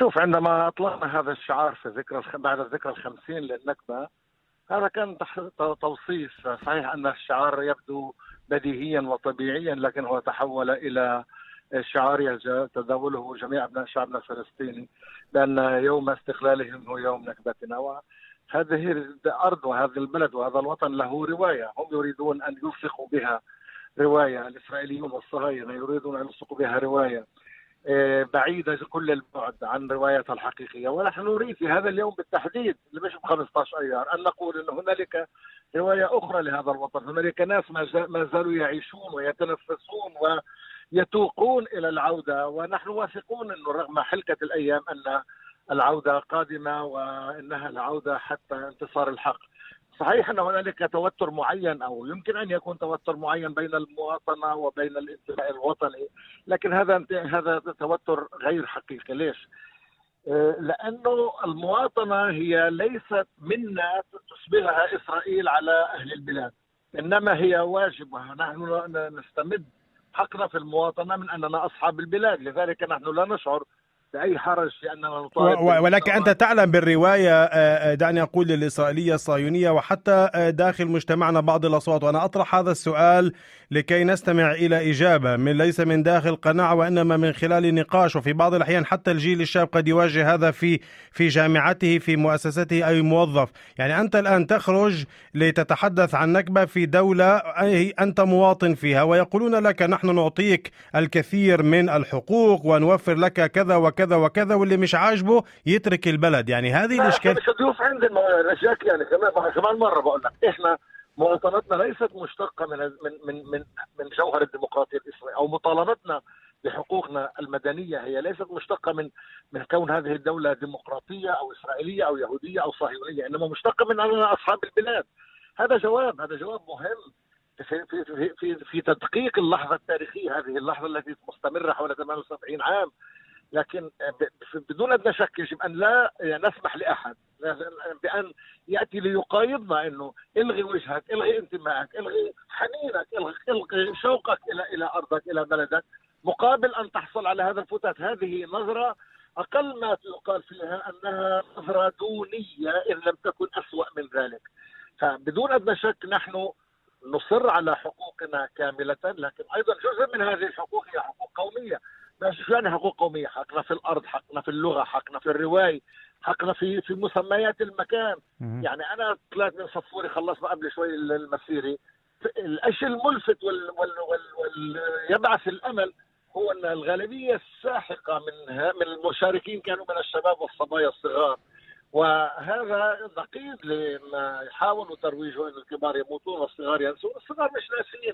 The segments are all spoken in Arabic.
شوف، عندما أطلقنا هذا الشعار في بعد الذكرى 50 للنكبة، هذا كان توصيف. صحيح أن الشعار يبدو بديهيا وطبيعيا، لكن هو تحول إلى شعار يتداوله جميع أبناء شعبنا الفلسطيني، لأن يوم استقلالهم هو يوم نكبتنا. وهذه الأرض وهذا البلد وهذا الوطن له رواية، هم يريدون أن يلصقوا بها رواية. الإسرائيليون والصهاينة يريدون أن يلصقوا بها رواية بعيدة كل البعد عن روايتها الحقيقية. ونحن نريد في هذا اليوم بالتحديد اللي مش ب 15 أيار أن نقول أن هنالك رواية أخرى لهذا الوطن. هنالك ناس ما زالوا يعيشون ويتنفسون ويتوقون إلى العودة، ونحن واثقون أنه رغم حلكة الأيام أن العودة قادمة، وأنها العودة حتى انتصار الحق. صحيح أن هنالك توتر معين، أو يمكن أن يكون توتر معين بين المواطنة وبين الانتماء الوطني، لكن هذا توتر غير حقيقي. ليش؟ لأنه المواطنة هي ليست منا تسبغها إسرائيل على أهل البلاد، إنما هي واجبها. نحن نستمد حقنا في المواطنة من أننا أصحاب البلاد، لذلك نحن لا نشعر بأي حرج في أننا نطالب. ولكن أنت تعلم بالرواية، دعني أقول للإسرائيلية الصهيونية وحتى داخل مجتمعنا بعض الأصوات، وأنا أطرح هذا السؤال لكي نستمع إلى إجابة ليس من داخل قناعة وإنما من خلال نقاش. وفي بعض الأحيان حتى الجيل الشاب قد يواجه هذا في جامعته، في مؤسسته، أي موظف. يعني أنت الآن تخرج لتتحدث عن نكبة في دولة أنت مواطن فيها، ويقولون لك نحن نعطيك الكثير من الحقوق ونوفر لك كذا وكذا وكذا، واللي مش عاجبه يترك البلد. يعني هذه الإشكال. مش ضيوف عندنا رجاك، يعني كمان مرة بقول لك، إحنا مواطنتنا ليست مشتقة من جوهر الديمقراطية الإسرائيلية، أو مطالبتنا بحقوقنا المدنية هي ليست مشتقة من كون هذه الدولة ديمقراطية أو إسرائيلية أو يهودية أو صهيونية، إنما مشتقة من أننا أصحاب البلاد. هذا جواب مهم في تدقيق اللحظة التاريخية، هذه اللحظة التي مستمرة حوالي 78 عام. لكن بدون أدنى شك يجب أن لا نسمح لأحد بأن يأتي ليقايضنا، أنه إلغي وجهك، إلغي انتمائك، إلغي حنينك، إلغي شوقك إلى أرضك، إلى بلدك، مقابل أن تحصل على هذا الفتات. هذه نظرة أقل ما يقال فيها أنها نظرة دونية، إن لم تكن أسوأ من ذلك. فبدون أدنى شك نحن نصر على حقوقنا كاملة، لكن أيضا جزء من هذه الحقوق هي حقوق قومية. شو يعني حقوق قومية؟ حقنا في الأرض، حقنا في اللغة، حقنا في الرواية، حقنا في مسميات المكان. يعني أنا طلعت من صفوري، خلصنا قبل شوي المسيري. الشيء الملفت يبعث الأمل هو أن الغالبية الساحقة من المشاركين كانوا من الشباب والصبايا الصغار، وهذا نقيض لما يحاولوا ترويجه أن الكبار يموتون والصغار ينسون. الصغار مش ناسين،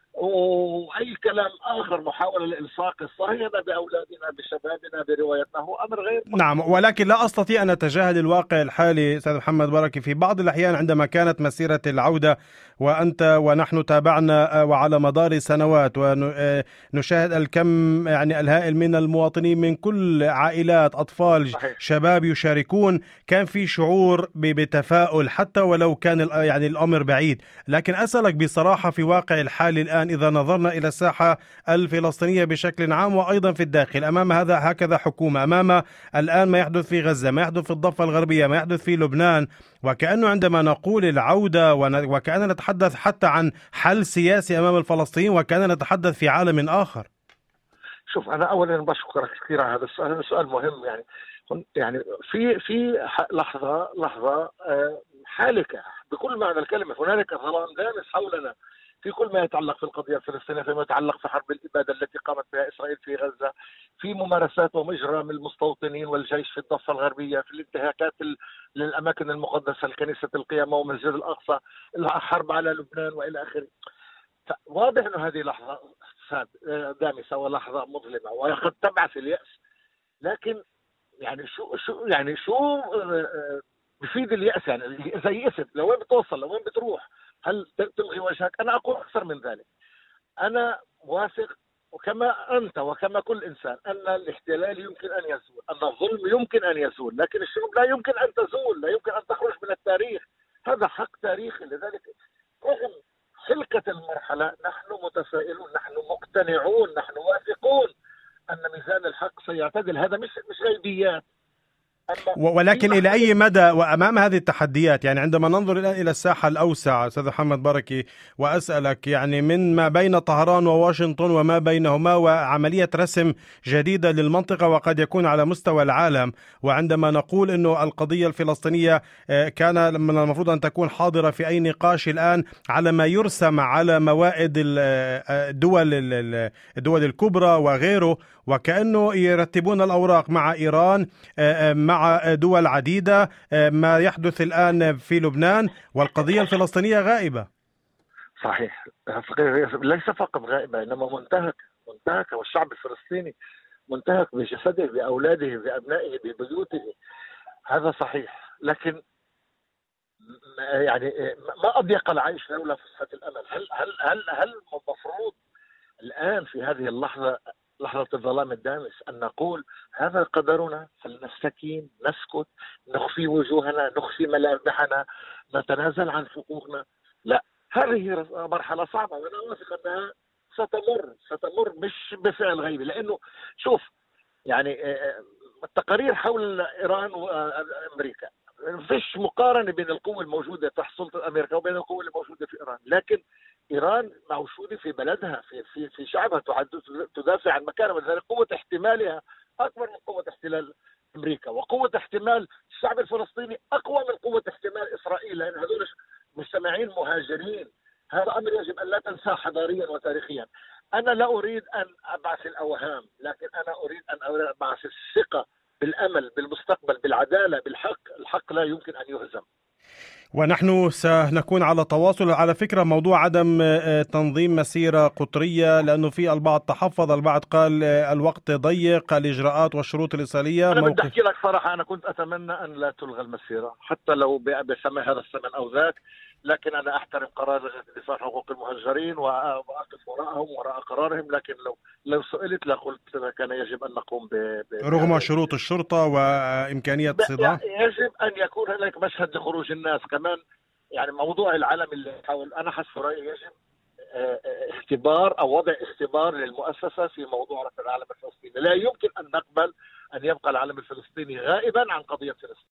وأي كلام آخر محاولة لإلصاق الصهاينة بأولادنا بشبابنا بروايتنا هو أمر غير مقبول. نعم، ولكن لا أستطيع أن أتجاهل الواقع الحالي أستاذ محمد بركة. في بعض الأحيان عندما كانت مسيرة العودة وأنت ونحن تابعنا وعلى مدار سنوات ونشاهد الكم يعني الهائل من المواطنين من كل عائلات، أطفال، شباب يشاركون، كان في شعور بتفاؤل حتى ولو كان يعني الأمر بعيد. لكن أسألك بصراحة في واقع الحال الآن، إذا نظرنا إلى الساحة الفلسطينية بشكل عام وأيضا في الداخل، أمام هكذا حكومة، أمام الآن ما يحدث في غزة، ما يحدث في الضفة الغربية، ما يحدث في لبنان، وكأنه عندما نقول العودة وكأننا نتحدث حتى عن حل سياسي أمام الفلسطينيين، وكأننا نتحدث في عالم آخر. شوف، أنا أولا بشكرك كثير على هذا السؤال، هذا سؤال مهم. يعني في لحظة حالكة بكل معنى الكلمة. هنالك ظلام دامس حولنا في كل ما يتعلق في القضية الفلسطينية، فيما يتعلق في حرب الإبادة التي قامت بها إسرائيل في غزة، في ممارسات ومجرم المستوطنين والجيش في الضفة الغربية، في الانتهاكات للأماكن المقدسة، الكنيسة القيامة ومسجد الأقصى، الحرب على لبنان وإلى آخره. واضح أن هذه لحظة دامسة ولحظة مظلمة وقد تبعث اليأس. لكن يعني شو بفيد اليأس؟ يعني إذا يأست لوين بتوصل؟ لوين بتروح؟ هل تلغي وجهك؟ أنا أقول أكثر من ذلك. أنا واثق وكما أنت وكما كل إنسان أن الاحتلال يمكن أن يزول، أن الظلم يمكن أن يزول، لكن الشعوب لا يمكن أن تزول، لا يمكن أن تخرج من التاريخ. هذا حق تاريخي. لذلك رغم حلقة المرحلة نحن متفائلون، نحن مقتنعون، نحن واثقون أن ميزان الحق سيعتدل. هذا مش غيبيات. ولكن إلى أي مدى وأمام هذه التحديات، يعني عندما ننظر الآن إلى الساحة الأوسع أستاذ محمد بركي، وأسألك يعني من ما بين طهران وواشنطن وما بينهما وعملية رسم جديدة للمنطقة وقد يكون على مستوى العالم، وعندما نقول أنه القضية الفلسطينية كان من المفروض أن تكون حاضرة في أي نقاش الآن على ما يرسم على موائد الدول الكبرى وغيره، وكأنه يرتبون الأوراق مع إيران مع دول عديدة، ما يحدث الآن في لبنان، والقضية الفلسطينية غائبة. صحيح، ليس فقط غائبة إنما منتهكة، والشعب الفلسطيني منتهك بجسده، بأولاده، بأبنائه، ببيوته. هذا صحيح، لكن يعني ما أضيق العيش لولا فسحة الأمل. هل المفروض الآن في هذه اللحظة، لحظة الظلام الدامس، أن نقول هذا قدرنا فلنستكين، نسكت، نخفي وجوهنا، نخفي ملامحنا، نتنازل عن حقوقنا؟ لا، هذه مرحلة صعبة، وأنا واثق أنها ستمر مش بفعل غيبي. لأنه شوف، يعني التقارير حول إيران وأمريكا، فيش مقارنة بين القوة الموجودة تحت سلطة أمريكا وبين القوة الموجودة في إيران. لكن إيران موجودة في بلدها، في شعبها، تدافع عن مكانها، ولذلك قوة احتمالها أكبر من قوة احتلال أمريكا، وقوة احتمال الشعب الفلسطيني أقوى من قوة احتمال إسرائيل، لأن هذول مجتمعين مهاجرين. هذا أمر يجب أن لا تنساه حضاريا وتاريخيا. أنا لا أريد أن أبعث الأوهام، لكن أنا أريد أن أبعث الثقة بالأمل، بالمستقبل، بالعدالة، بالحق. الحق لا يمكن أن يهزم. ونحن سنكون على تواصل. على فكرة، موضوع عدم تنظيم مسيرة قطرية، لأنه في البعض تحفظ، البعض قال الوقت ضيق، الإجراءات والشروط الإسرائيلية. أنا بدي أحكي لك صراحة، أنا كنت أتمنى أن لا تلغى المسيرة حتى لو بثمن هذا الثمن أو ذاك، لكن أنا أحترم قرار لجنة الدفاع عن حقوق المهجرين وأقف وراءهم وراء قرارهم. لكن لو سئلت لقلت كان يجب أن نقوم رغم شروط الشرطة وإمكانية صدام. يجب أن يكون هناك مشهد لخروج الناس كمان. يعني موضوع العلم اللي حاول، أنا حسب رأيي يجب اختبار أو وضع اختبار للمؤسسة في موضوع رفع العلم الفلسطيني. لا يمكن أن نقبل أن يبقى العلم الفلسطيني غائبا عن قضية فلسطين.